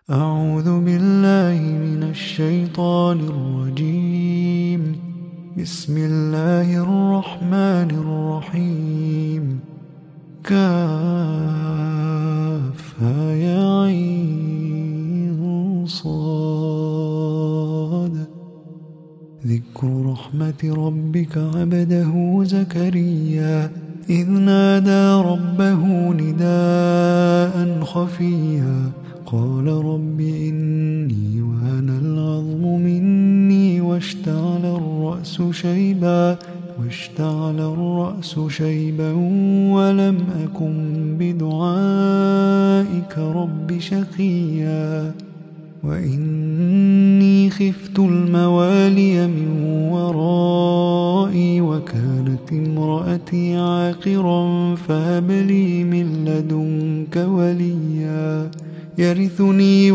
أعوذ بالله من الشيطان الرجيم. بسم الله الرحمن الرحيم. كافها يا عين صاد. ذكر رحمة ربك عبده زكريا إذ نادى ربه نداء خفيا قال رب إني وهن العظم مني واشتعل الرأس شيبا ولم أكن بدعائك رب شقيا وإني خفت الموالي من ورائي وكانت امرأتي عاقرا فهب لي من لدنك وليا يرثني